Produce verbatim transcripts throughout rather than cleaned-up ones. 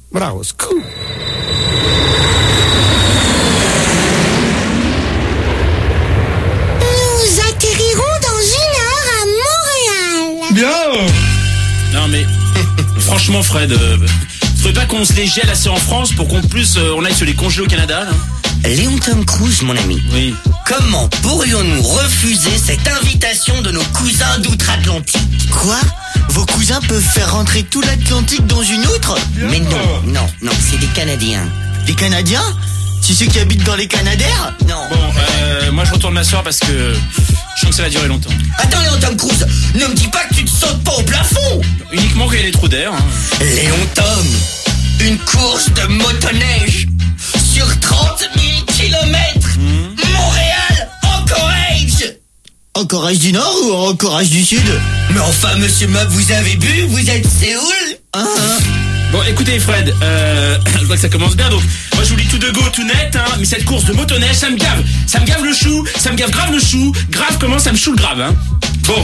Bravo, scoop. Nous atterrirons dans une heure à Montréal. Bien. Non mais, franchement Fred, euh, faudrait pas qu'on se les gèle assez en France pour qu'on plus euh, on aille sur les congés au Canada là. Léon Tom Cruise, mon ami. Oui. Comment pourrions-nous refuser cette invitation de nos cousins d'outre-Atlantique? Quoi? Vos cousins peuvent faire rentrer tout l'Atlantique dans une outre? Mais non, non, non, c'est des Canadiens. Des Canadiens? C'est ceux qui habitent dans les Canadaires? Non. Bon, euh, moi je retourne m'asseoir parce que je sens que ça va durer longtemps. Attends, Léon Tom Cruise, ne me dis pas que tu te sautes pas au plafond. Uniquement qu'il y a des trous d'air. Hein. Léon Tom, une course de motoneige sur trente mille kilomètres. Mmh. Montréal, Anchorage. Anchorage du Nord ou Anchorage du Sud? Mais enfin, monsieur Mob, vous avez bu? Vous êtes Séoul? Ah. Bon, écoutez Fred, euh, je vois que ça commence bien, donc moi je vous dis tout de go, tout net, hein, mais cette course de motoneige, ça me gave. Ça me gave le chou, ça me gave grave le chou, grave comment ça me choue le grave, hein. Bon,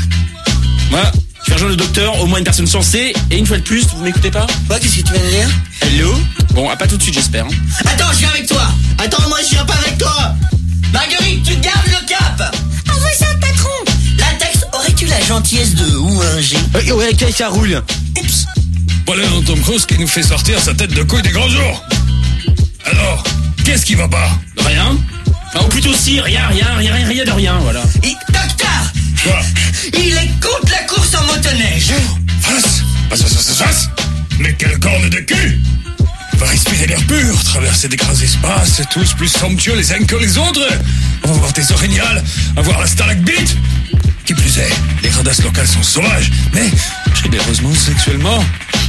moi, je vais rejoindre le docteur, au moins une personne sensée, et une fois de plus, vous m'écoutez pas? Quoi, qu'est-ce que tu viens de dire? Hello? Bon, à pas tout de suite, j'espère. Hein. Attends, je viens avec toi. Attends, moi je viens pas avec toi. Marguerite, tu te gardes le cap. Ah, vous ça, patron? Latex, aurais-tu la gentillesse de ou un G? Ouais, ouais, ok, ça roule. Oups. Voilà un Tom Cruise qui nous fait sortir sa tête de couille des grands jours. Alors, qu'est-ce qui va pas? Rien. Enfin, ou plutôt si, rien, rien, rien, rien, rien de rien, voilà. Et, docteur! Quoi? Il est contre la course en motoneige. Face! Face, face, face, face! Mais quelle corne de cul! On va respirer l'air pur, traverser des grands espaces, tous plus somptueux les uns que les autres. On va voir des orignales, avoir la stalagmite. Qui plus est, les radasses locales sont sauvages, mais généreusement sexuellement.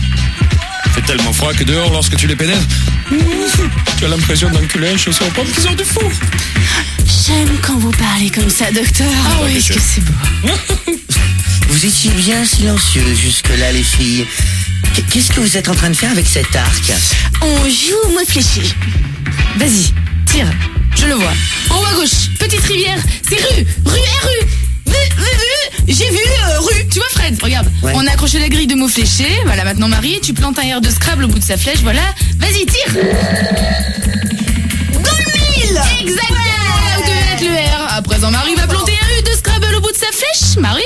Il fait tellement froid que dehors, lorsque tu les pénètres, tu as l'impression d'enculer un chausson aux pommes qui sort du four. J'aime quand vous parlez comme ça, docteur. Ah oui, est-ce que c'est beau. Vous étiez bien silencieux jusque-là, les filles. Qu'est-ce que vous êtes en train de faire avec cet arc? On joue au mot fléché. Vas-y, tire. Je le vois. En haut à gauche, petite rivière. C'est rue, rue et rue. Vu, vu, vu. J'ai vu euh, rue. Tu vois, Fred, regarde. Ouais. On a accroché la grille de mots fléchés. Voilà, maintenant Marie, tu plantes un air de Scrabble au bout de sa flèche. Voilà. Vas-y, tire. Gold Exactement, là où devait être le R. À présent, Marie va planter un U de Scrabble au bout de sa flèche. Marie.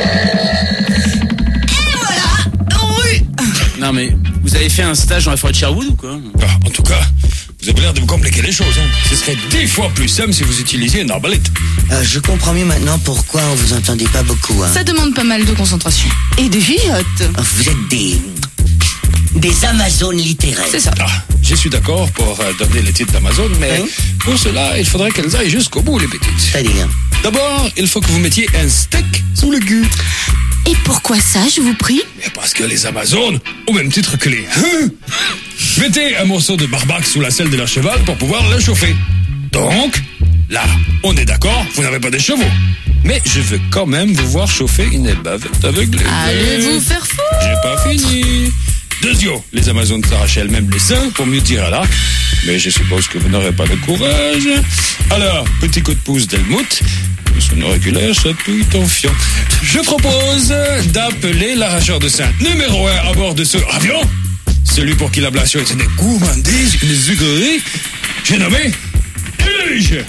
Non mais, vous avez fait un stage dans la forêt de Sherwood ou quoi? Ah, en tout cas, vous avez l'air de vous compliquer les choses. Hein. Ce serait dix fois plus simple si vous utilisiez une arbalète. Euh, je comprends mieux maintenant pourquoi on vous entendait pas beaucoup. Hein. Ça demande pas mal de concentration. Et de viotte. Vous êtes des... des Amazones littéraires. C'est ça. Ah, je suis d'accord pour euh, donner les titres d'Amazon, mais Hein? pour cela, il faudrait qu'elles aillent jusqu'au bout, les petites. C'est-à-dire? D'abord, il faut que vous mettiez un steak sous le cul. Et pourquoi ça, je vous prie? Mais parce que les Amazones, au même titre que les... Hein, mettez un morceau de barbac sous la selle de leur cheval pour pouvoir le chauffer. Donc, là, on est d'accord, vous n'avez pas des chevaux. Mais je veux quand même vous voir chauffer une bavette avec les... Allez vous faire foutre. J'ai pas fini. Deuxième, les Amazones s'arrachent elles-mêmes les seins pour mieux tirer à l'arc. Mais je suppose que vous n'aurez pas le courage. Alors, petit coup de pouce d'Helmut. Son auriculaire chatouille ton fion. Je propose d'appeler l'arracheur de seins numéro un à bord de ce avion. Celui pour qui l'ablation est une gourmandise, une zuguerie. J'ai nommé... Luge.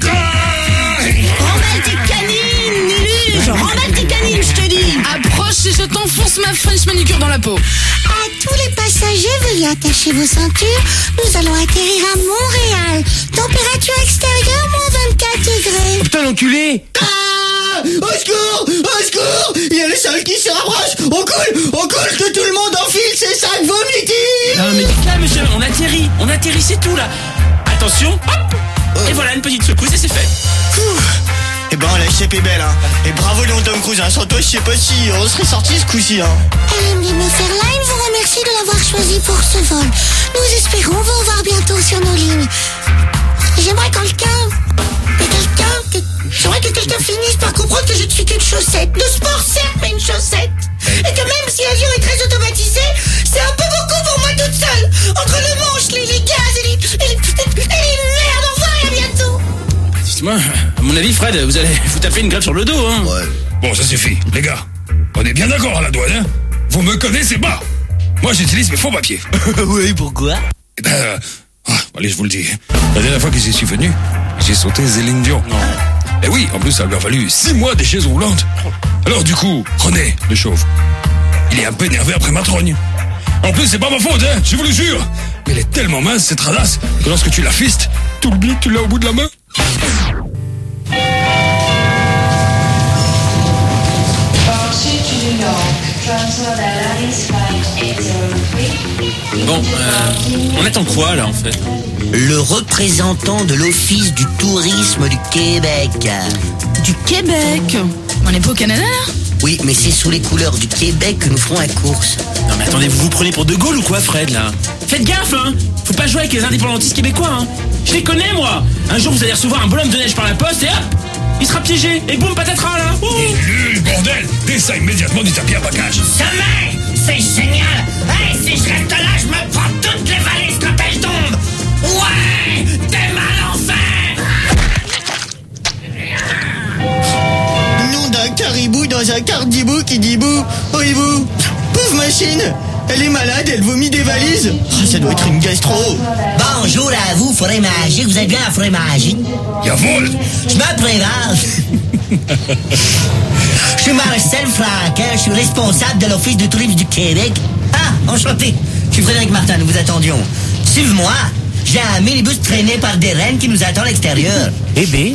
Remballe tes canines, Luge. Remballe tes canines, je te dis. Approche et je t'enfonce ma French manicure dans la peau. À tous les passagers, veuillez attacher vos ceintures. Nous allons atterrir à Montréal. Température extérieure, moins vingt-quatre degrés. Oh, putain, l'enculé! Ah! Au secours! Au secours! Il y a les salles qui se rapprochent! On coule! On coule! Que tout le monde enfile ses sacs vomitifs! Non mais calme monsieur, on atterrit, on atterrit, c'est tout là. Attention, hop. Et voilà, une petite secousse et c'est fait. Eh ben, la shape est belle, hein! Et bravo, Léon Tom Cruise, hein! Sans toi, je sais pas si on serait sorti ce coup-ci, hein! L M D Meferline vous remercie de l'avoir choisi pour ce vol. Nous espérons vous revoir bientôt sur nos lignes. J'aimerais quelqu'un... que quelqu'un... que... J'aimerais que quelqu'un finisse par comprendre que je ne suis qu'une chaussette. De sport, certes, mais une chaussette. Et que même si l'avion est très automatisé, c'est un peu beaucoup pour moi toute seule. Entre le manche, les, les gaz et les... et les, et les merdes, au revoir et à bientôt. Dites-moi, à mon avis Fred, vous allez vous taper une grève sur le dos, hein. Ouais. Bon, ça suffit, les gars. On est bien d'accord à la douane, hein? Vous me connaissez pas. moi j'utilise mes faux papiers. Oui, pourquoi? Eh ben, euh, ah, allez, je vous le dis. La dernière fois que j'y suis venu, j'ai sauté Céline Dion. Non. Et oui, en plus, ça lui a valu six mois des chaises roulantes. Alors du coup, René, le chauve, il est un peu énervé après ma trogne. En plus, c'est pas ma faute, hein, je vous le jure. Mais elle est tellement mince, cette radasse, que lorsque tu la fistes, t'oublies que tu l'as au bout de la main. Bon, euh, on attend quoi là en fait? Le représentant de l'Office du tourisme du Québec. Du Québec? On n'est pas au Canada là? Oui, mais c'est sous les couleurs du Québec que nous ferons la course. Non mais attendez, vous vous prenez pour De Gaulle ou quoi, Fred, là? Faites gaffe, hein! Faut pas jouer avec les indépendantistes québécois, hein! Je les connais, moi! Un jour, vous allez recevoir un bonhomme de neige par la poste et hop! Il sera piégé! Et boum, patatras, là! Ouh. Nul, bordel! Descends immédiatement du tapis à bagages! Sommeil, c'est génial. Hey, si je reste là, je me prends toutes les valises quand elles tombent. Ouais, t'es mal en fer. Nom d'un caribou dans un cardibou qui dit bou. Oh hibou. Pauvre machine. Elle est malade, elle vomit des valises. Oh, ça doit être une gastro. Bonjour à vous, Forêt Magique. Vous êtes bien à Forêt Magique? Jawohl! Je me présente. Je suis Marcel Franquin, je suis responsable de l'Office du tourisme du Québec. Ah, enchanté. Je suis Frédéric Martin, nous vous attendions. Suive-moi. J'ai un minibus traîné par des rennes qui nous attend à l'extérieur. Eh ben.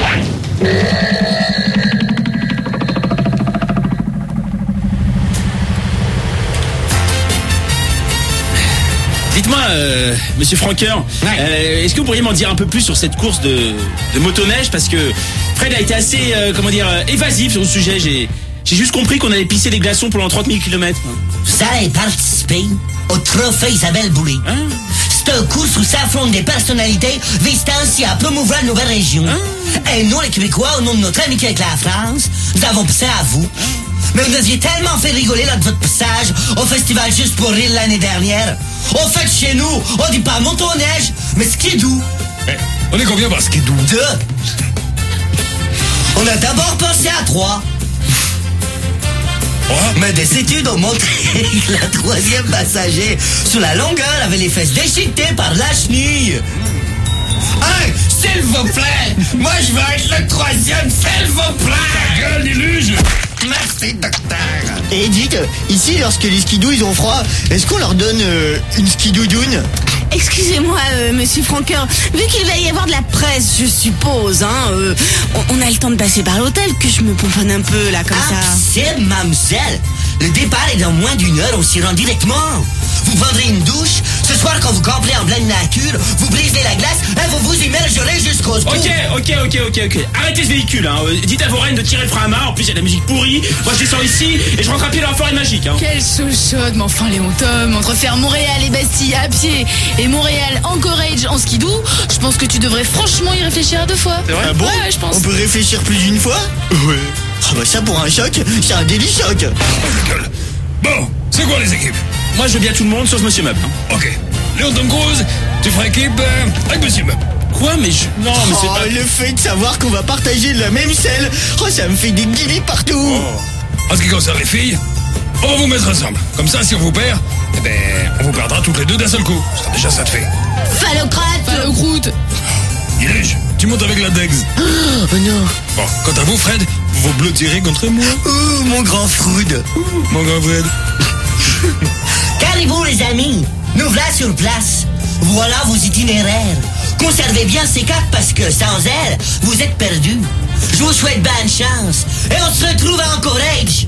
Dites-moi, euh, monsieur Franqueur, Ouais. euh, est-ce que vous pourriez m'en dire un peu plus sur cette course de, de motoneige? Parce que Fred a été assez, euh, comment dire, euh, évasif sur le sujet. J'ai, j'ai juste compris qu'on allait pisser des glaçons pendant trente mille kilomètres. Vous allez participer au trophée Isabelle Boulay. Hein? C'est un course où s'affrontent des personnalités visant ainsi à promouvoir une nouvelle région. Et nous, les Québécois, au nom de notre amitié avec la France, nous avons pensé à vous. Mais vous nous aviez tellement fait rigoler lors de votre passage au festival Juste pour rire l'année dernière. Au fait, chez nous, on dit pas motoneige, mais skidoo. Eh, on est combien par skidoo? Deux. On a d'abord pensé à trois. Oh, Mais des études ont montré que la troisième passager sous la longueur avait les fesses déchiquetées par la chenille. Hey, s'il vous plaît. Moi, je veux être le troisième, s'il vous plaît. gueule, déluge! Merci, docteur. Et dites, ici, lorsque les skidous ils ont froid, est-ce qu'on leur donne euh, une skidoudoune? Excusez-moi, euh, monsieur Franqueur, vu qu'il va y avoir de la presse, je suppose, hein, euh, on, on a le temps de passer par l'hôtel, que je me pomponne un peu, là, comme ça. C'est mademoiselle. Le départ est dans moins d'une heure, on s'y rend directement. Vous prendrez une douche. Ce soir, quand vous camperez en pleine nature, vous brisez la glace et vous vous immergerez jusqu'au cou. Ok, ok, ok, ok, ok. Arrêtez ce véhicule, hein. Euh, Dites à vos reines de tirer le frein à main. En plus, il y a de la musique pourrie. Moi, je descends ici et je rentre à pied dans la forêt magique, hein. Quelle chaude, mais enfin, Léon Tom, entre faire Montréal et Bastille à pied et Montréal Anchorage en skidoo, je pense que tu devrais franchement y réfléchir à deux fois. C'est vrai? Ah bon? Ouais, ouais, je pense. On peut réfléchir plus d'une fois? Ouais. Ah bah ça pour un choc, c'est un délit choc. Ta gueule. Bon, c'est quoi les équipes? Moi, je veux bien tout le monde, sauf monsieur Meuble, hein. Ok. Léon Tom Cruise, tu feras équipe euh, avec Monsieur Meuble. Quoi? Mais je... Non, mais c'est Oh, pas... le fait de savoir qu'on va partager la même selle, oh, ça me fait des guillis partout. En ce qui concerne les filles, on va vous mettre ensemble. Comme ça, si on vous perd, eh ben, on vous perdra toutes les deux d'un seul coup. Ce sera déjà ça de fait. Phallocrate, phallocroute. Illuge, tu montes avec la Dex. Oh non. Bon, quant à vous, Fred, vous vous blottirez contre moi. Oh, mon grand Froud. Mon grand Fred. Calmez-vous, les amis. Nous voilà sur place. Voilà vos itinéraires. Conservez bien ces cartes parce que sans elles, vous êtes perdus. Je vous souhaite bonne chance. Et on se retrouve à Anchorage.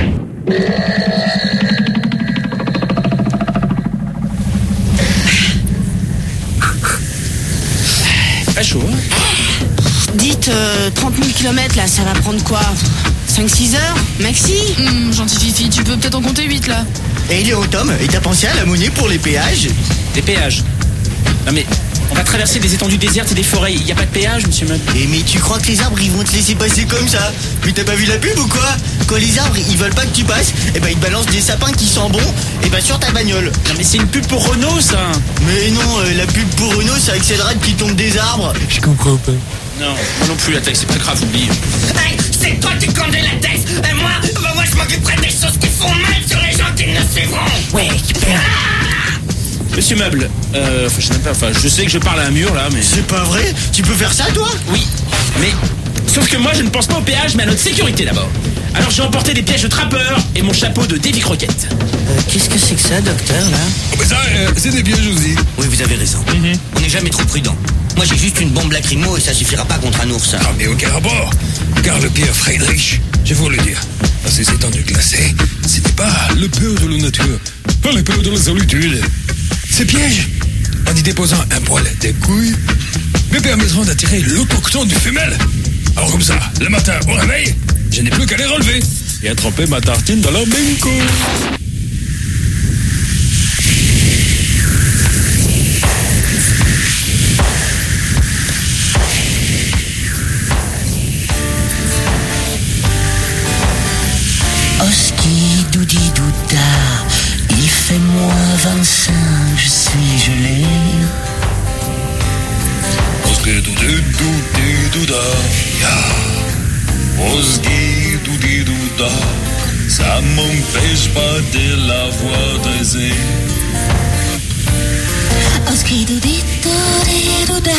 Pas chaud, hein. Dites, euh, trente mille kilomètres, là, ça va prendre quoi? cinq six heures, maxi? Hum, gentil Fifi, tu peux peut-être en compter huit là. Et Léon Tom, et t'as pensé à la monnaie pour les péages? Des péages. Non mais, on va traverser des étendues désertes et des forêts. Il n'y a pas de péage, monsieur Meuble? Eh mais tu crois que les arbres ils vont te laisser passer comme ça? Mais t'as pas vu la pub ou quoi? Quand les arbres ils veulent pas que tu passes, eh ben ils te balancent des sapins qui sentent bon, et ben sur ta bagnole. Non mais c'est une pub pour Renault, ça. Mais non, euh, la pub pour Renault ça accélérera de qu'ils tombent des arbres. Je comprends pas. Non, moi non plus, la texte, c'est pas grave, oublie. Hey, c'est toi qui conduis la tête. Et moi, bah moi je m'occuperai des choses qui font mal sur les gens qui me suivront. Ouais, tu peux Monsieur Meuble, euh, enfin, je sais même pas, enfin, je sais que je parle à un mur là, mais... C'est pas vrai? Tu peux faire ça, toi? Oui, mais... Sauf que moi, je ne pense pas au péage, mais à notre sécurité d'abord. Alors j'ai emporté des pièges de trappeur et mon chapeau de Davy Croquette. Euh, Qu'est-ce que c'est que ça, docteur, là? Oh, mais ça, euh, c'est des pièges aussi. Oui, vous avez raison. Mm-hmm. On n'est jamais trop prudent. Moi, j'ai juste une bombe lacrymo et ça suffira pas contre un ours. Ah, mais aucun rapport. Car le Pierre Friedrich, je vais vous le dire, à ces étendues glacées, ce n'est pas le peur de la nature, pas le peur de la solitude. Ces pièges, en y déposant un poil des couilles, me permettront d'attirer l'autochtone du femelle. Alors comme ça, le matin au réveil, je n'ai plus qu'à les relever et à tremper ma tartine dans leur benko. Oski doudi douda, il fait moins vingt-cinq, je suis gelé. Oski doudi doudi douda, ya. Oski doudi douda, ça m'empêche pas de la voix dresser. Oski doudi doudi douda.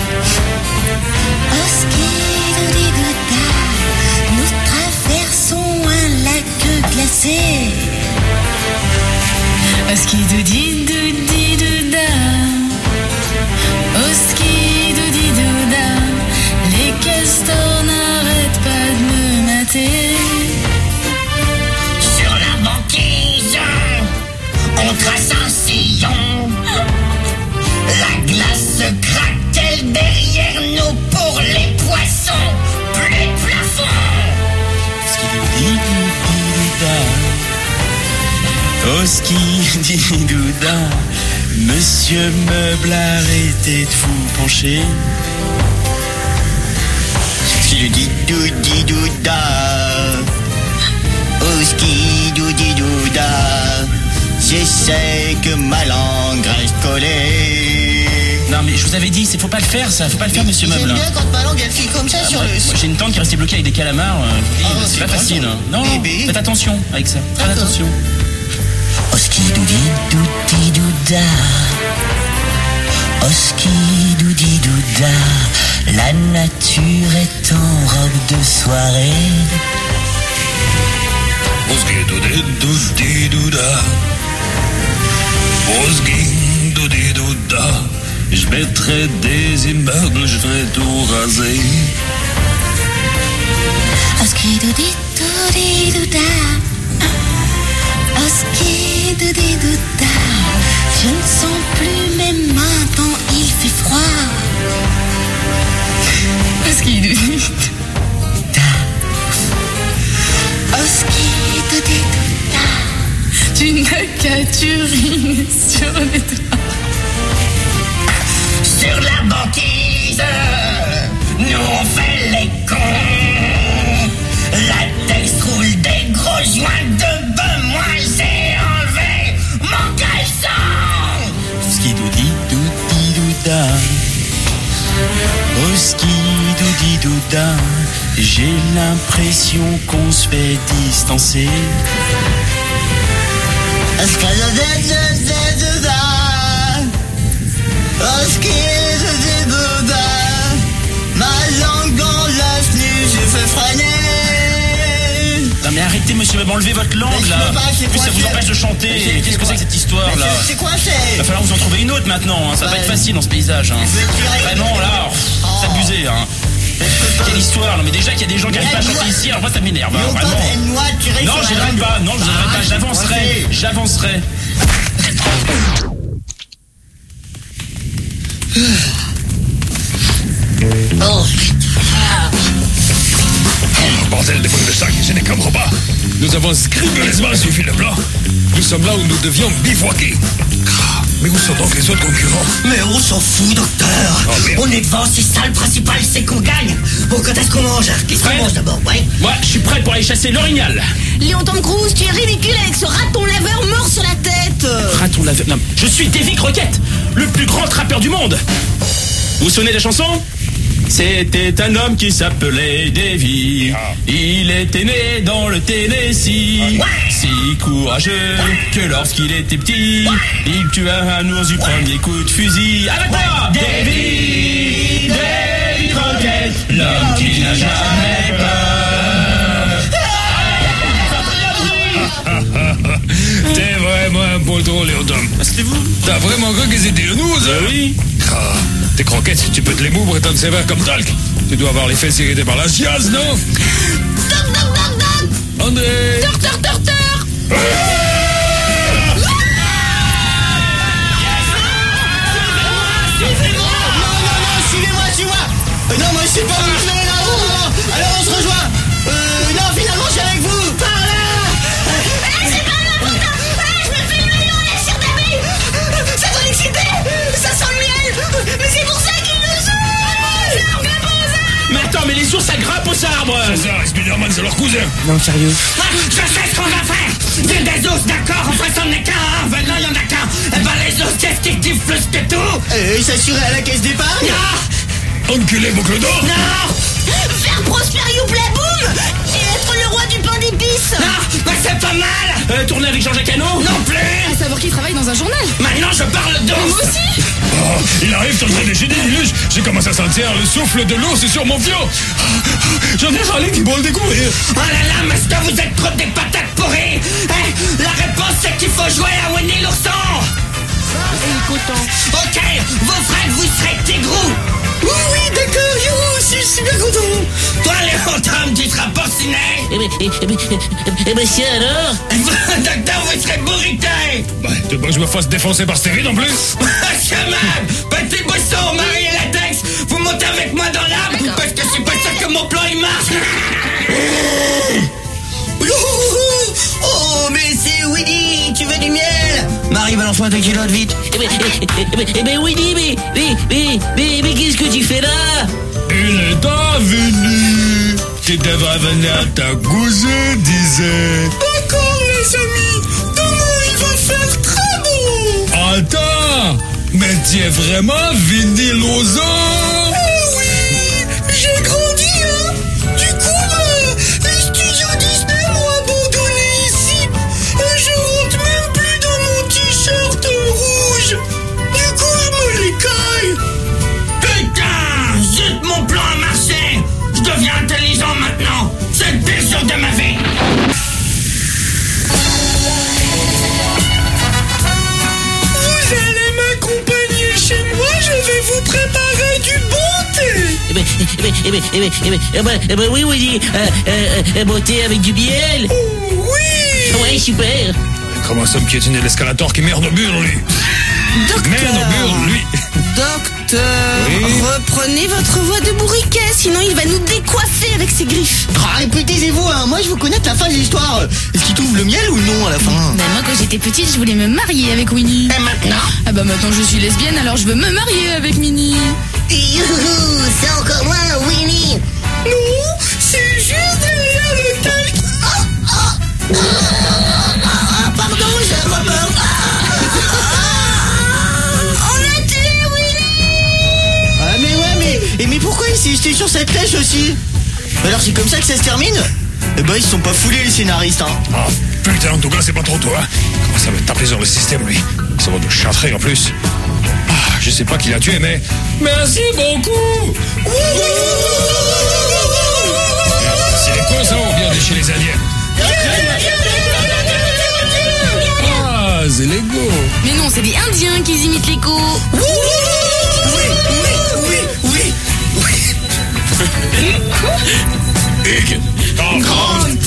Oski doudi douda. Nous traversons un lac glacé. Oski doudi doudi douda. Oski doudi douda. Les castors n'arrêtent pas de me mater. Sur la banquise, on trace un sillon. La glace craque-t-elle derrière nous pour les poissons? Plus de plafond. Oski didouda, Monsieur Meuble, arrêtez de vous pencher. Oski doudi douda. Oski doudi douda. Je sais que ma langue reste collée. Non mais je vous avais dit, c'est faut pas le faire ça, faut pas le faire Monsieur Meuble. J'aime bien quand ma langue elle file comme ça sur Moi, le... moi, j'ai une tante qui est restée bloquée avec des calamars. euh, je vous dis, Ah, c'est c'est pas pas facile. ça. hein. Non, Bébé. faites attention avec ça. Faites D'accord. attention. Oski doudi doudi douda. Oski doudi douda. La nature est en robe de soirée. Oski doudi doudi douda. Oski doudi douda. Je mettrai des immeubles, je ferai tout raser. Oski doudi doudi douda. Oski doudi douda. Je ne sens plus mes mains tant il fait froid. Oski doudi. Oski doudi douda. Tu n'as qu'à t'uriner sur les doigts. Sur la banquise, nous on fait les cons. La texte roule des gros joints de bœuf. Moi j'ai enlevé mon caleçon. Oski doudi doudi douda. Oski doudi douda. J'ai l'impression qu'on se fait distancer. Oski doudi douda. Oski doudi douda. Ma langue dans la snus, je fais freiner. Non mais arrêtez Monsieur Meuble, enlevez votre langue Mais je là. peux pas, c'est En plus quoi, ça vous c'est- empêche de Mais chanter. c'est- Qu'est-ce que c'est que cette histoire Mais là? c'est- C'est quoi Il c'est? va falloir vous en trouver une autre maintenant, hein. Ça va pas Ouais. être facile dans ce paysage. Hein. Je vais tirer. Vraiment là, pff, Oh. c'est abusé. Hein. Quelle histoire, non mais déjà qu'il y a des gens qui n'arrivent pas à chanter ici, alors moi ça m'énerve, hein, Longtemps, vraiment. elle noie, tirer Non, sur la j'aimerais langue. pas, non, je voudrais Ah, pas, c'est j'avancerai, coincé. j'avancerai. Oh, Bordel de boules de sac, je ne comprends pas. Nous avons scrupuleusement suivi le plan. Nous sommes là où nous devions bivouaquer. Ah, mais où sont donc les autres concurrents? Mais on s'en fout, docteur. Oh, merde. On est devant, c'est ça le principal, c'est qu'on gagne. Bon, quand est-ce qu'on mange? Qu'est-ce qu'on Fred. mange d'abord? Ouais. Moi, je suis prêt pour aller chasser l'orignal. Léon Tom Cruise, tu es ridicule avec ce raton laveur mort sur la tête. Raton laveur. Non, je suis Davy Croquette, le plus grand trappeur du monde. Vous vous souvenez de la chanson? C'était un homme qui s'appelait Davy. Il était né dans le Tennessee. Si courageux que lorsqu'il était petit, il tua un ours du premier coup de fusil. Avec moi, Davy, Davy Crockett, l'homme qui n'a jamais peur. T'es vraiment un beau drôle, Léodome. Ah, c'était vous? T'as vraiment cru qu'ils étaient nous, ça? Euh, oui. Ah, tes croquettes, tu peux te les moudre et t'en sévère comme talc. Tu dois avoir les fesses irritées par la chiasse, non? Doc, doc, doc, doc. André! Docteur, docteur. Suivez-moi, suivez-moi. Euh, non, moi je sais pas où je vais là. Non, non, non. Alors on se rejoint. Euh, non, finalement je suis avec vous. Par là. C'est pas n'importe quoi. Je me fais le maillot, la sœur d'Abri. Ça doit l'exciter. Ça sent le miel. Mais c'est pour ça qu'il nous ouvre. Mais attends, mais les ours ça grimpe aux arbres. C'est ça, Spider-Man, c'est leur cousin. Non, sérieux. Je sais ce qu'on va faire. Ville des ours, d'accord, on fait son écart. Hein. Ben non, y'en a qu'un. Eh ben les ours, qu'est-ce qu'ils kiffent plus que tout? Euh, s'assurer à la caisse d'épargne. Non, Enculé, boucle d'or. non, Faire prospérer Youplaboum et être le roi du pain d'épices. non, mais c'est pas mal. Euh, tourner avec Jean-Jacques Hano? Non plus. À savoir qu'il travaille dans un journal. Maintenant, je parle d'ours. Moi aussi. Oh, il arrive sur le train des génies, Niluche. J'ai commencé à sentir le souffle de l'ours sur mon fion. J'en ai râlé qui vont le découvrir. Oh là là, mais est-ce que vous êtes trop des patates pourries? Hein? La réponse, c'est qu'il faut jouer à Winnie l'ourson. Ok, vos frères, vous serez Tigrou. Oui, oui, d'accord, youhou, je suis super content. Toi, Léon, tu seras porcinet. Eh ben, eh ben, eh ben, c'est alors? Docteur, vous serez bourrité. Bah, tu veux pas que je me fasse défoncer par stérile en plus? Chaman, petit boisson, Marie et latex, vous montez avec moi dans l'arbre parce que je suis pas sûr que mon plan il marche. Oh, mais c'est Winnie, tu veux du miel? Marie, balance-moi ta culotte vite. Eh ben, eh, eh, ben, eh ben, Winnie, mais, mais, mais, mais, mais qu'est-ce que tu fais là? Il est venu. Tu devrais venir ta cousine, disait. D'accord, les amis, demain il va faire très beau. Attends, mais tu es vraiment Winnie l'ourson? Eh oui, j'ai grandi, hein. Du coup, bah, les studios Disney m'ont abandonné ici. Et je rentre même plus dans mon t-shirt rouge. Du coup, je me l'écaille. Putain, zut, mon plan a marché. Je deviens intelligent maintenant. C'est le pire jour de ma vie. Vous allez m'accompagner chez moi, je vais vous préparer du bon thé. Eh ben, eh ben, eh ben, eh ben, eh ben, eh ben, eh ben, oui, Winnie, euh, euh, euh, bon thé avec du miel. Oh, oui. Ouais, super. Comment ça me piétiner l'escalator qui merde au mur, lui? Merde au mur, lui. Docteur, Oui. reprenez votre voix de bourriquet, sinon il va nous décoiffer avec ses griffes. Ah, taisez-vous, hein. Moi je veux connaître la fin de l'histoire. Est-ce qu'il trouve le miel ou non à la fin? Ben moi quand j'étais petite, je voulais me marier avec Winnie. Et maintenant? Ah bah maintenant je suis lesbienne, alors je veux me marier avec Minnie. Youhou, c'est encore moi, Winnie. Non, c'est juste derrière le talc. Ah, pardon, j'ai pas peur. On a tué Winnie. Ah mais ouais, mais, et mais pourquoi il s'est jeté sur cette flèche aussi? Alors c'est comme ça que ça se termine? Eh ben ils se sont pas foulés les scénaristes, hein. Ah, putain, en tout cas, c'est pas trop toi. Comment ça va taper sur le système, lui? Ça va de châtrer en plus. Ah, je sais pas qui l'a tué, mais... Merci beaucoup! C'est les cons, ça, ou bien de chez les Indiens? Ah, c'est l'ego. Mais non, c'est des Indiens qui imitent l'écho. Oui, oui, oui, oui, oui. Hugues, en grande.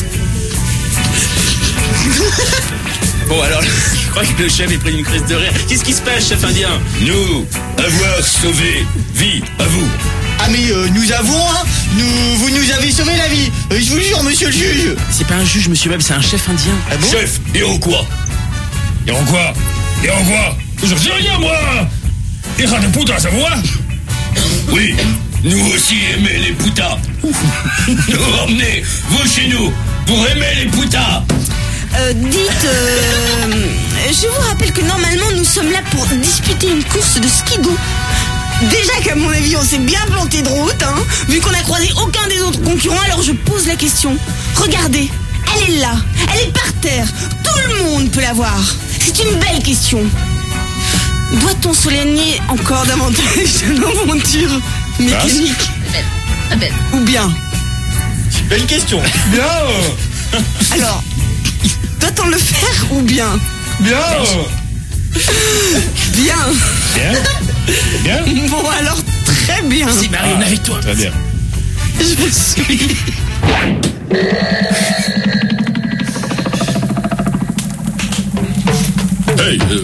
Bon alors, je crois que le chef est pris d'une crise de rire. Qu'est-ce qui se passe, chef indien? Nous, avoir sauvé vie à vous. Ah mais euh, nous avons, hein, nous, vous nous avez sauvé la vie. Euh, je vous jure, monsieur le juge. C'est pas un juge, monsieur Webb, c'est un chef indien. Ah bon? Chef, Iroquois. Iroquois, Iroquois. Je dis rien, moi. Ira de puta, ça voit? Oui, nous aussi aimer les putas. Nous emmenez, vous chez nous, pour aimer les putas. Euh, dites, euh, je vous rappelle que normalement nous sommes là pour disputer une course de skidoo. Déjà qu'à mon avis, on s'est bien planté de route, hein, vu qu'on n'a croisé aucun des autres concurrents, alors je pose la question. Regardez, elle est là, elle est par terre, tout le monde peut la voir. C'est une belle question. Doit-on souligner encore davantage de l'aventure mécanique? Ah ben. Ou bien? Belle question. Bien. Alors, doit-on le faire ou bien? Bien. Bien. Bien. Bien. Bon alors, très bien. Si Marie, on est avec toi. Très bien. Je me suis... Hey, euh,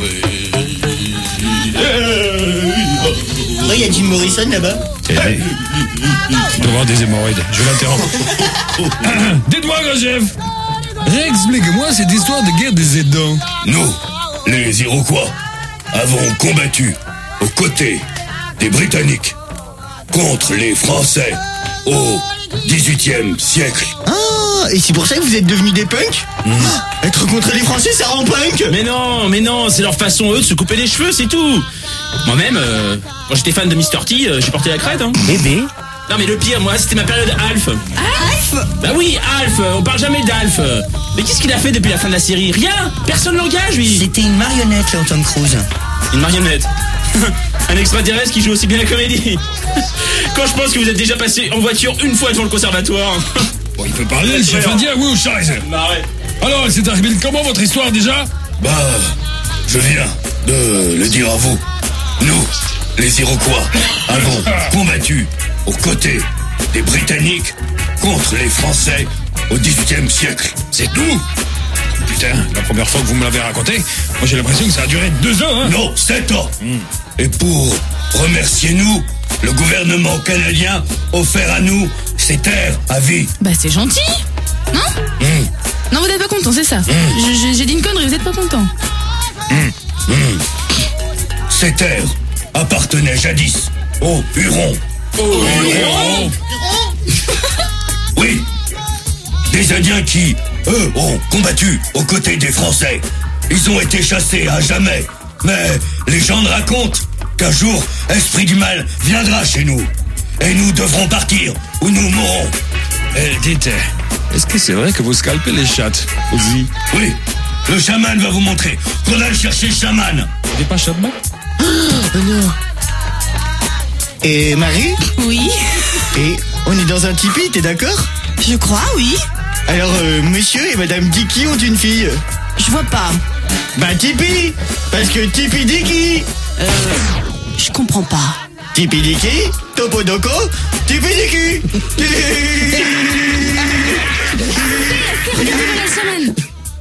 Oh, il y a Jim Morrison là-bas. hey. Il doit avoir des hémorroïdes. Je vais l'interrompre. Dites-moi, Grosjean. Réexplique-moi cette histoire de guerre des aidants. Nous, les Iroquois, avons combattu aux côtés des Britanniques contre les Français au dix-huitième siècle. Ah, et c'est pour ça que vous êtes devenus des punks? Mmh. Être contre les Français, ça rend punk. Mais non, mais non, c'est leur façon, eux, de se couper les cheveux, c'est tout. Moi-même, euh, quand j'étais fan de mister T, euh, j'ai porté la crête, hein. Bébé. Non mais le pire, moi, c'était ma période Alf. Alf? Bah oui, Alf, on parle jamais d'Alf. Mais qu'est-ce qu'il a fait depuis la fin de la série? Rien. Personne l'engage, lui. C'était une marionnette, là, Tom Cruise. Une marionnette. Un extraterrestre qui joue aussi bien la comédie. Quand je pense que vous êtes déjà passé en voiture une fois devant le conservatoire. Bon, il peut parler, le chef indien, oui ou Scheiße? Bah arrête. Alors, c'est arrivé comment votre histoire déjà? Bah, je viens de le dire à vous. Nous, les Iroquois, avons combattu aux côtés des Britanniques contre les Français au dix-huitième siècle. C'est tout? Putain, la première fois que vous me l'avez raconté, moi j'ai l'impression que ça a duré deux ans, hein? Non, sept ans. Mm. Et pour remercier nous, le gouvernement canadien offert à nous ces terres à vie. Bah c'est gentil, non? Mm. Non, vous n'êtes pas content, c'est ça. Mm. Je- je- J'ai dit une connerie, vous n'êtes pas content. Mm. Ces terres appartenaient jadis aux Hurons. Oh, Huron. Oui, des Indiens qui, eux, ont combattu aux côtés des Français. Ils ont été chassés à jamais. Mais les gens racontent qu'un jour, Esprit du Mal viendra chez nous. Et nous devrons partir, ou nous mourrons. Eh, dites, est-ce que c'est vrai que vous scalpez les chattes aussi? Oui, le chaman va vous montrer qu'on a cherché le chaman. Vous n'êtes pas chaman? Et Marie? Oui, Et on est dans un tipi, t'es d'accord? je crois, oui. Alors, euh, monsieur et madame Dicky ont une fille. Je vois pas. Bah, Tipi. Parce que Tipi Dicky. Euh, je comprends pas. Tipi Dicky, Topodoko, Tipi Dicky. Regardez, voilà le chaman.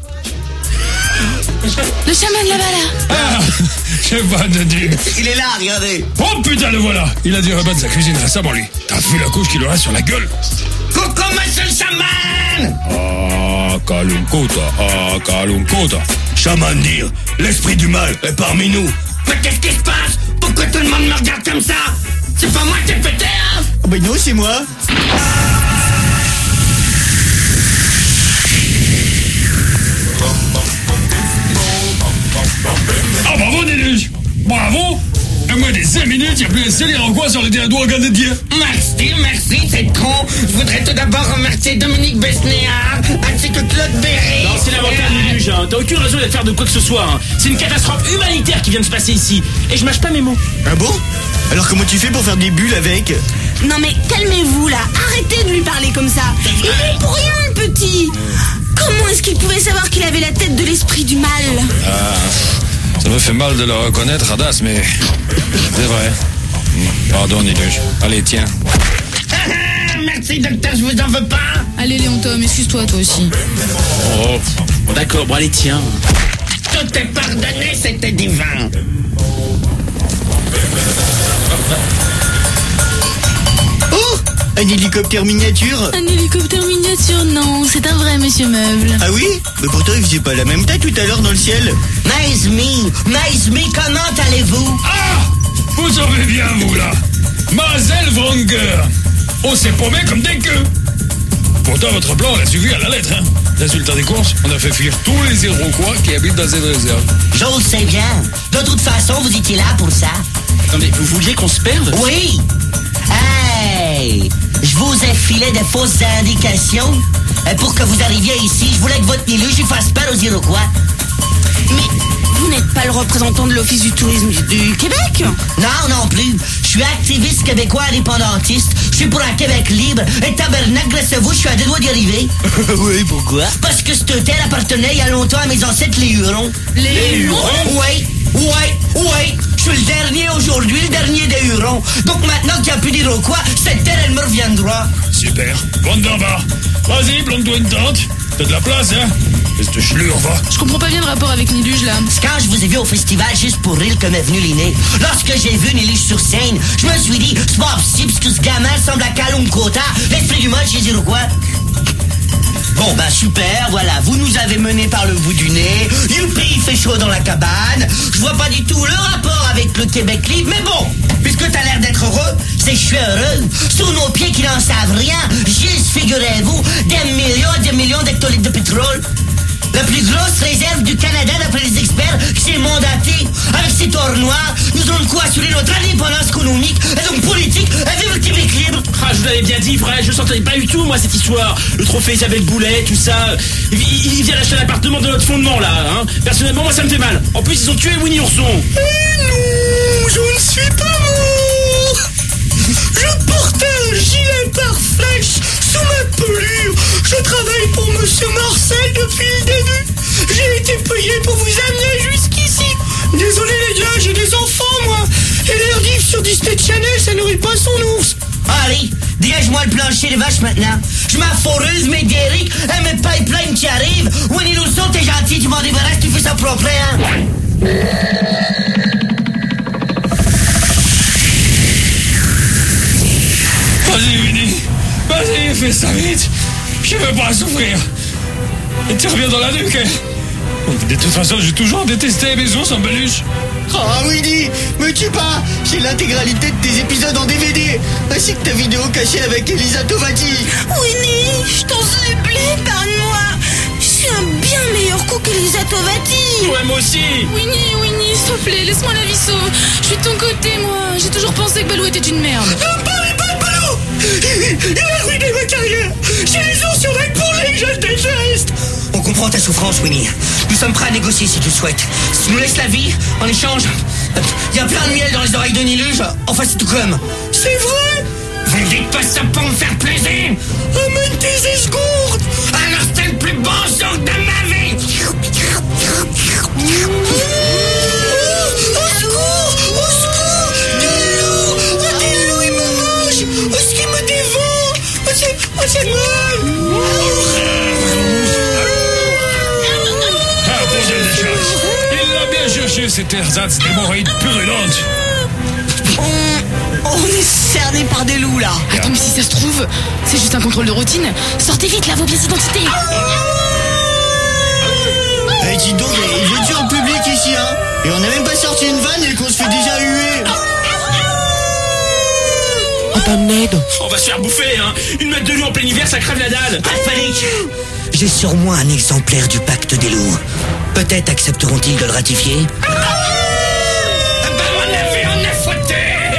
Le chaman là-bas, là. Ah, j'ai pas entendu. Il est là, regardez. Oh putain, le voilà. Il a dû rebattre sa cuisine récemment, lui. T'as vu la couche qu'il aura sur la gueule? Coucou, monsieur le chaman! Ah, Kalunkota, ah, Kalunkota. Chaman dire, l'Esprit du Mal est parmi nous. Mais qu'est-ce qui se passe? Pourquoi tout le monde me regarde comme ça? C'est pas moi qui ai pété, hein? Oh, bah non, c'est moi. Ah, bravo, Déluge. Bravo. À moins des cinq minutes, il n'y a plus un seul Iroquois sur le territoire canadien. Merci, merci, c'est trop. Je voudrais tout d'abord remercier Dominique Besnéard, ainsi que Claude Berry. Non, c'est l'avantage du luge, hein. T'as aucune raison d'être faire de quoi que ce soit, hein. C'est une catastrophe humanitaire qui vient de se passer ici. Et je mâche pas mes mots. Ah bon? Alors comment tu fais pour faire des bulles avec? Non mais calmez-vous là, arrêtez de lui parler comme ça. Il est pour rien le petit. Comment est-ce qu'il pouvait savoir qu'il avait la tête de l'esprit du mal? Ça me fait mal de le reconnaître, Radas, mais c'est vrai. Pardon, Déluge. Allez, tiens. Ah, ah, merci, docteur, je vous en veux pas. Allez Léon Tom, excuse-toi toi aussi. Oh, bon, d'accord, bon allez, tiens. Tout est pardonné, c'était divin. Oh, un hélicoptère miniature. Un hélicoptère miniature, non, c'est un vrai monsieur meuble. Ah oui? Mais pourtant il faisait pas la même taille tout à l'heure dans le ciel. Nice me, nice me, comment allez-vous? Ah! Vous savez bien, vous, là. Mazel Wronger. On s'est paumé comme des queues. Pourtant, votre plan, on l'a suivi à la lettre, hein. Résultat des courses, on a fait fuir tous les Iroquois qui habitent dans cette réserve. Je le sais bien. De toute façon, vous étiez là pour ça. Non mais vous vouliez qu'on se perde? Oui. Hey, je vous ai filé des fausses indications. Et pour que vous arriviez ici, je voulais que votre Niluge y fasse peur aux Iroquois. Mais vous n'êtes pas le représentant de l'Office du tourisme du Québec? Non, non plus. Je suis activiste québécois indépendantiste. Je suis pour un Québec libre. Et tabernacle, grâce à vous, je suis à deux doigts d'y arriver. Oui, pourquoi? Parce que cette terre appartenait il y a longtemps à mes ancêtres, les Hurons. Les Hurons? Oui, oui, oui. Je suis le dernier aujourd'hui, le dernier des Hurons. Donc maintenant qu'il n'y a plus d'Iroquois, cette terre, elle me reviendra. Super. Monte d'en bas. Vas-y, plante-toi une tente. T'as de la place, hein? Qu'est-ce que chlure, va? Je comprends pas bien le rapport avec Niluge là. C'est quand je vous ai vu au festival juste pour rire que m'est venu l'idée. Lorsque j'ai vu Niluge sur scène, je me suis dit, c'est pas possible que ce gamin ressemble à Calum Kota, l'esprit du mal chez les Iroquois. Bon, bah super, voilà, vous nous avez menés par le bout du nez. Youpi, il fait chaud dans la cabane. Je vois pas du tout le rapport avec le Québec libre, mais bon, puisque t'as l'air d'être heureux, c'est que je suis heureux. Sous nos pieds qui n'en savent rien, juste figurez-vous, des millions et des millions d'hectolitres de pétrole. La plus grosse réserve du Canada d'après les experts qui s'est mandatée. Avec cet or noir, nous allons de quoi assurer notre indépendance économique et donc politique et vive le Québec libre. Ah, je vous l'avais bien dit, frère, je sentais pas du tout, moi, cette histoire. Le trophée Isabelle Boulet, tout ça. Il, il, il vient d'acheter l'appartement de notre fondement, là, hein. Personnellement, moi, ça me fait mal. En plus, ils ont tué Winnie Ourson. Eh non, je ne suis pas mort. Je portais un gilet pare-flèche sous ma pelure. Je travaille pour Monsieur Marcel depuis le début. J'ai été payé pour vous amener jusqu'ici. Désolé les gars, j'ai des enfants moi. Et les rediffs sur Disney Channel, ça nourrit pas son ours. Allez, dégage-moi le plancher des vaches maintenant. Je m'en foreuse, mes Derrick et mes pipelines qui arrivent. Winnie Ourson, t'es gentil, tu m'en débarrasses, tu fais ça propre, hein. Vas-y, Winnie. Vas-y, fais ça vite. Je veux pas souffrir. Et tu reviens dans la nuque. Hein. De toute façon, j'ai toujours détesté mes ours en peluche. Oh Winnie, me tue pas. J'ai l'intégralité de tes épisodes en D V D, ainsi que ta vidéo cachée avec Elisa Tovati. Winnie, je t'en supplie, parle-moi. Je suis un bien meilleur coup qu'Elisa Tovati. Ouais, moi aussi. Winnie, Winnie, s'il te plaît, laisse-moi la vie sauve. Je suis de ton côté, moi. J'ai toujours pensé que Balou était une merde. Ne parlez pas de Balou. Il a ruiné ma carrière. J'ai les os sur les pourris, je le déteste. On comprend ta souffrance, Winnie. Nous sommes prêts à négocier si tu le souhaites. Si tu nous laisses la vie, en échange, il y a plein de miel dans les oreilles de Niluge. Enfin, c'est tout comme. C'est vrai? Vous dites pas ça pour me faire plaisir. Amène tes escourtes. Alors c'est le plus bon son de ma vie. Au secours! Au secours! Des loups! Oh, des loups, ils me mangent! Oh, ce qui me dévore! Oh, c'est... Oh, c'est mal! Ah, posez des choses. Il l'a bien cherché, cette ersatz d'hémorroïdes purulentes. On... On est cerné par des loups, là. Attends, mais si ça se trouve, c'est juste un contrôle de routine. Sortez vite, là, vos pièces d'identité. Eh, dis donc, il veut dire en public ici, hein. Et on n'a même pas sorti une vanne et qu'on se fait déjà huer. On va se faire bouffer, hein. Une meute de loup en plein hiver, ça crève la dalle. Pas de panique. J'ai sur moi un exemplaire du pacte des loups. Peut-être accepteront-ils de le ratifier. Ben, on a vu, on a fouetté.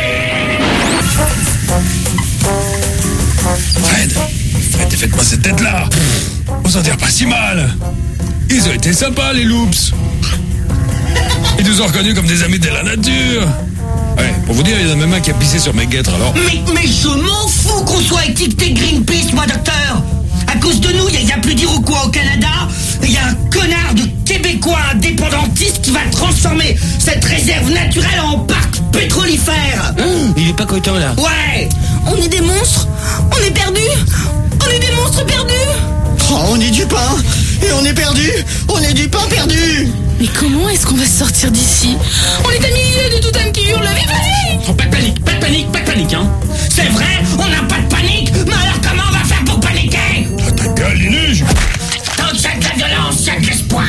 Fred, Fred, faites-moi cette tête-là. On s'en tire pas si mal. Ils ont été sympas, les loops. Ils nous ont reconnus comme des amis de la nature. Ouais, pour vous dire, il y en a même un qui a pissé sur mes guêtres, alors. Mais, mais je m'en fous qu'on soit étiqueté Greenpeace, moi, docteur. À cause de nous, il n'y a, a plus d'Iroquois au Canada. Il y a un connard de Québécois indépendantiste qui va transformer cette réserve naturelle en parc pétrolifère. Mmh, il est pas content, là. Ouais. On est des monstres. On est perdus. On est des monstres perdus. Oh, on est du pain. Et on est perdu. On est du pain perdu. Mais comment est-ce qu'on va se sortir d'ici? On est à milieu de tout âme qui hurle. Vive la vie! Oh, pas de panique, pas de panique, pas de panique, hein. C'est vrai, on n'a pas de panique. Mais alors comment on va faire pour paniquer? Ah, ta gueule, Niluge. Tant que c'est de la violence, il y a de l'espoir.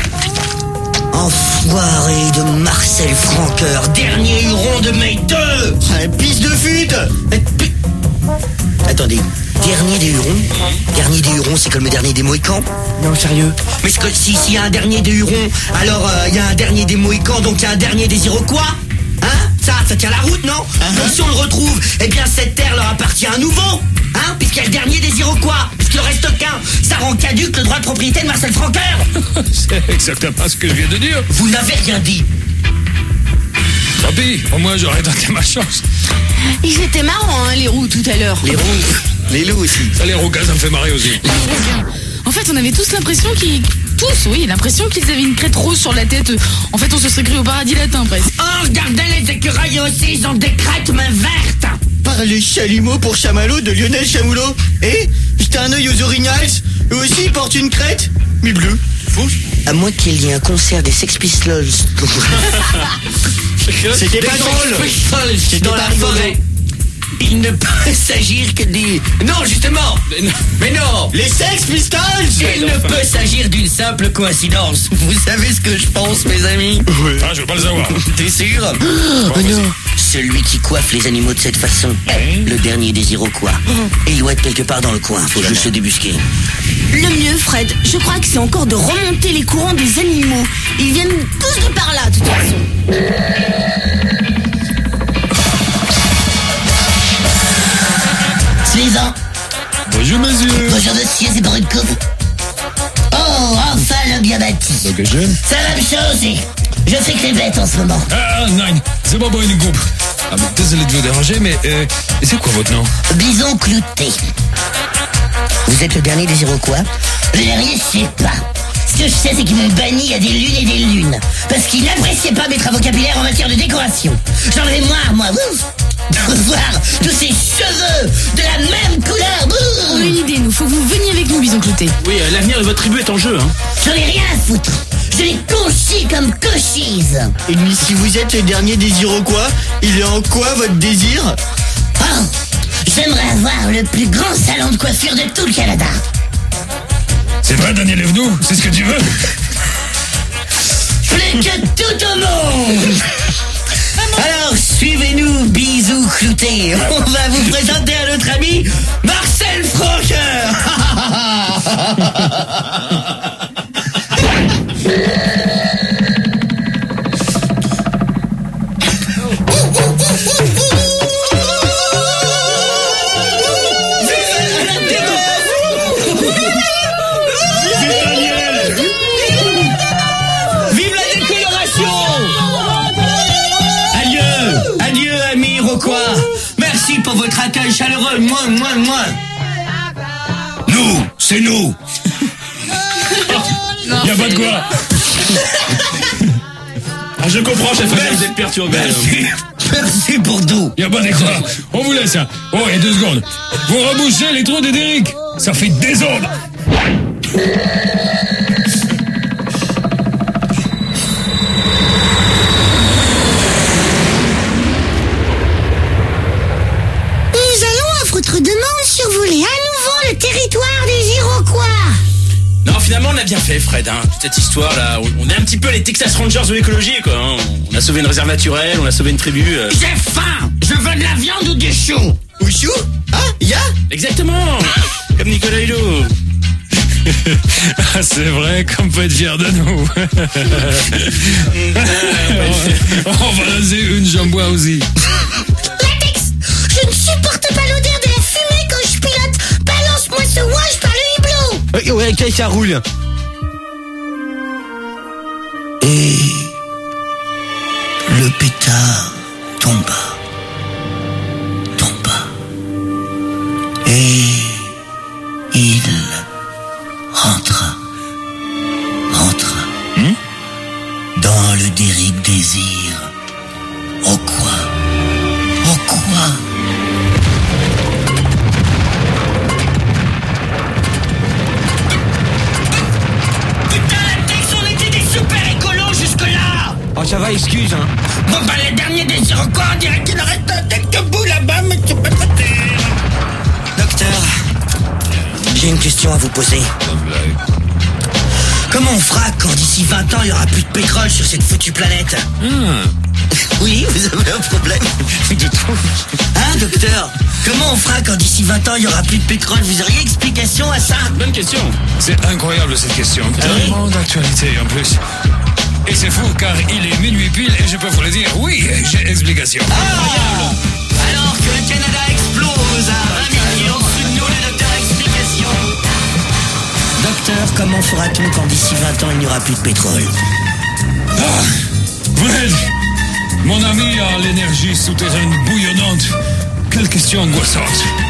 Enfoiré de Marcel Franqueur, dernier huron de mes deux. Ah, pisse de fute. Et puis- attendez. Dernier des Hurons Dernier des Hurons, c'est comme le dernier des Mohicans? Non, sérieux. Mais c'est que si s'il y a un dernier des Hurons, alors il euh, y a un dernier des Mohicans, donc il y a un dernier des Iroquois. Hein? Ça, ça tient la route, non? uh-huh. Donc si on le retrouve, eh bien cette terre leur appartient à nouveau. Hein? Puisqu'il y a le dernier des Iroquois, puisqu'il ne reste aucun. Ça rend caduque le droit de propriété de Marcel Francoeur. C'est exactement ce que je viens de dire. Vous n'avez rien dit. Tant pis, au moins j'aurais tenté ma chance. Ils étaient marrants, hein, les roux, tout à l'heure. Les roux, les loups aussi. Ça, les rougas, ça me fait marrer aussi. En fait, on avait tous l'impression qu'ils... Tous, oui, l'impression qu'ils avaient une crête rose sur la tête. En fait, on se serait cru au paradis latin, presque. Oh, regardez les écureuils aussi, ils ont des crêtes main vertes. Par les chalumeaux pour chamallow de Lionel Chamoulot. Et j'étais un œil aux orignals. Eux aussi, ils portent une crête, mais bleue. Faux. À moins qu'il y ait un concert des Sex Pistols. C'était pas drôle. C'était dans la forêt. Il ne peut s'agir que des... Non, justement. Mais non. Mais non. Les Sex Pistols. Il ne peut s'agir d'une simple coïncidence. Vous savez ce que je pense, mes amis? Oui. Ah, je veux pas le savoir. T'es sûr? Oh, oh non. Celui qui coiffe les animaux de cette façon, oui. Le dernier des Iroquois. Et il doit être quelque part dans le coin. Faut juste se débusquer. Le mieux, Fred, je crois que c'est encore de remonter les courants des animaux. Ils viennent tous de par là, de toute façon. Suivant. Bonjour, monsieur. Bonjour, monsieur, c'est pour une coupe. Oh, enfin le bien bâti. Ok, j'aime. C'est la même chose. Je fais que les bêtes en ce moment. Ah, non, c'est pas pour une coupe. Ah, bon, désolé de vous déranger, mais euh, c'est quoi votre nom? Bison clouté. Vous êtes le dernier des Iroquois? Le dernier, je sais pas. Ce que je sais, c'est qu'ils m'ont banni à des lunes et des lunes. Parce qu'ils n'appréciaient pas mes travaux capillaires en matière de décoration. J'en avais marre, moi, ouf, de revoir tous ces cheveux de la même couleur. On a une idée, nous. Faut que vous veniez avec nous, Bison Clouté. Oui, euh, l'avenir de votre tribu est en jeu, hein. J'en ai rien à foutre. Je les conchis comme cochise. Et mais si vous êtes le dernier des Iroquois, il est en quoi votre désir? Oh, j'aimerais avoir le plus grand salon de coiffure de tout le Canada. C'est vrai, Daniel Evenou? C'est ce que tu veux? Plus que tout au monde. Alors, suivez-nous, bisous cloutés. On va vous présenter à notre ami Marcel Francoeur. Merci pour votre accueil chaleureux. Moi, moi, moi. Nous, c'est nous. Y'a pas de quoi. Ah, je comprends, chef, vous êtes perturbé. Merci. Merci pour tout. Y'a pas de quoi. On vous laisse, hein. Oh, et deux secondes. Vous rebouchez les trous de Derrick. Ça fait désordre. Votre demande survoler à nouveau le territoire des Iroquois. Non, finalement, on a bien fait, Fred, hein. Toute cette histoire-là, on est un petit peu les Texas Rangers de l'écologie, quoi, hein. On a sauvé une réserve naturelle, on a sauvé une tribu. Euh... J'ai faim. Je veux de la viande ou du chou. Ou chou? Ah, ya? Exactement. Comme Nicolas Hulot. Ah, c'est vrai qu'on peut être fier de nous. on, on va raser une jambois aussi. Latex, je ne supporte pas l'odeur de la fumée quand je pilote. Balance-moi ce wash par le hublot. Ouais, ouais, ok, ça roule. Et le pétard tomba, tomba, et il rentra, rentra, hmm? dans le Derrick désir. Oh quoi? Oh quoi? Putain, la Tex, on était des super écolos jusque-là! Oh, ça va, excuse, hein. Bon, bah, le dernier des Iroquois, on dirait qu'il en reste quelques bouts là-bas, mais tu peux pas dire. Docteur, j'ai une question à vous poser. Comment on fera quand d'ici vingt ans, il n'y aura plus de pétrole sur cette foutue planète? Hmm. Oui, Oui, vous avez un problème. Du tout. Hein, docteur? Comment on fera quand d'ici vingt ans il y aura plus de pétrole? Vous auriez explication à ça? Bonne question. C'est incroyable cette question. Tellement d'actualité en plus. Et c'est fou car il est minuit pile et je peux vous le dire, oui, j'ai explication. Ah, alors que le Canada explose à vingt millions sous nous, le docteur explication. Docteur, comment fera-t-on quand d'ici vingt ans il n'y aura plus de pétrole? Ah, Fred, mon ami a l'énergie souterraine bouillonnante. Quelle question angoissante.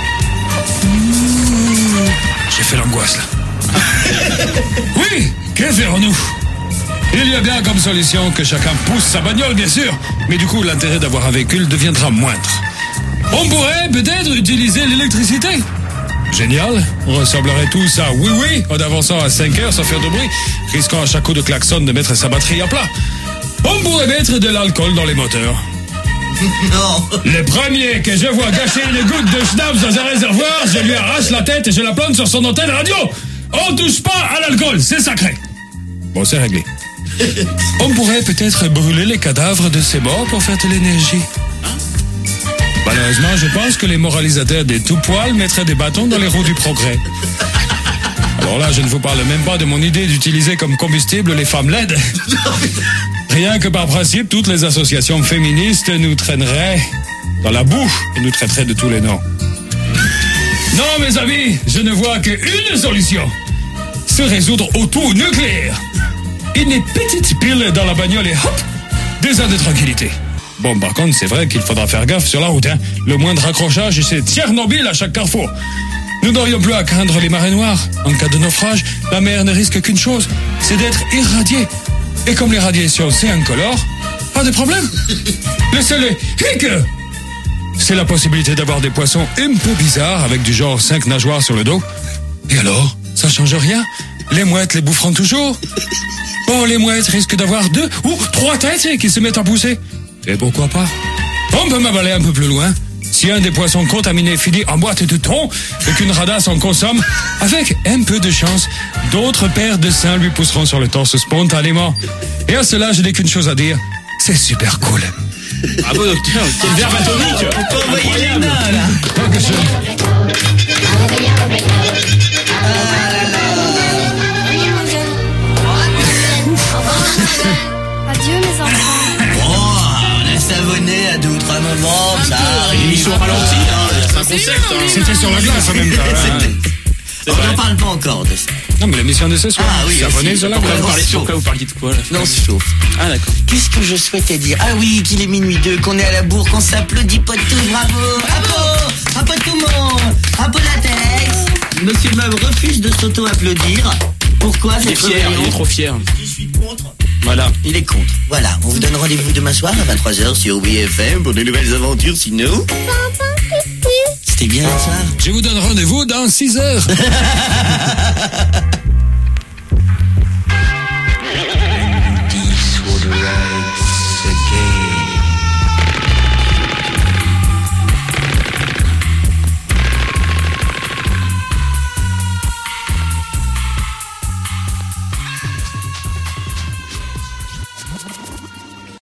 Mmh, j'ai fait l'angoisse là. Oui, que ferons-nous? Il y a bien comme solution que chacun pousse sa bagnole, bien sûr, mais du coup l'intérêt d'avoir un véhicule deviendra moindre. On pourrait peut-être utiliser l'électricité. Génial, on ressemblerait tous à oui oui en avançant à cinq heures sans faire de bruit, risquant à chaque coup de klaxon de mettre sa batterie à plat. On pourrait mettre de l'alcool dans les moteurs. Non. Le premier que je vois gâcher une goutte de schnapps dans un réservoir, je lui arrache la tête et je la plante sur son antenne radio. On touche pas à l'alcool, c'est sacré. Bon, c'est réglé. On pourrait peut-être brûler les cadavres de ces morts pour faire de l'énergie. Malheureusement, je pense que les moralisateurs des tout poils mettraient des bâtons dans les roues du progrès. Alors là, je ne vous parle même pas de mon idée d'utiliser comme combustible les femmes laides. Rien que par principe, toutes les associations féministes nous traîneraient dans la boue et nous traiteraient de tous les noms. Non, mes amis, je ne vois qu'une solution. Se résoudre au tout nucléaire. Une petite pile dans la bagnole et hop, deux heures de tranquillité. Bon, par contre, c'est vrai qu'il faudra faire gaffe sur la route, hein. Le moindre accrochage, c'est Tchernobyl à chaque carrefour. Nous n'aurions plus à craindre les marées noires. En cas de naufrage, la mer ne risque qu'une chose, c'est d'être irradiée. Et comme les radiations, c'est incolore, pas de problème. Le seul hic, c'est la possibilité d'avoir des poissons un peu bizarres avec du genre cinq nageoires sur le dos. Et alors, ça change rien. Les mouettes les boufferont toujours. Bon, les mouettes risquent d'avoir deux ou trois têtes qui se mettent à pousser. Et pourquoi pas? On peut m'avaler un peu plus loin. Si un des poissons contaminés finit en boîte de thon et qu'une radasse en consomme, avec un peu de chance, d'autres paires de seins lui pousseront sur le torse spontanément. Et à cela, je n'ai qu'une chose à dire. C'est super cool. Bravo, docteur. Quel verbe atomique. On peut envoyer les nains, là. Adieu mes enfants. Oh, on a savonné à deux ou trois moments, ça. L'émission ralentie, hein. C'est un concept. Hein. C'était sur la glace en même temps. Hein. On n'en parle pas encore de ça. Non, mais l'émission de ce soir. Ah oui, savonné sur la Vous glace. parlez sur quoi? Vous parliez de quoi là? Non, sauf. Ah d'accord. Qu'est-ce que je souhaitais dire? Ah oui, qu'il est minuit deux, qu'on est à la bourre, qu'on s'applaudit pas tout, bravo, bravo, un peu tout le monde, un peu la tête. Monsieur Meuble refuse de s'auto-applaudir. Pourquoi Il est cette fier, réunion? il est trop fier. Je suis contre. Voilà. Il est contre. Voilà, on vous donne rendez-vous demain soir à vingt-trois heures sur W F M pour de nouvelles aventures, sinon... C'était bien ça. Je vous donne rendez-vous dans six heures.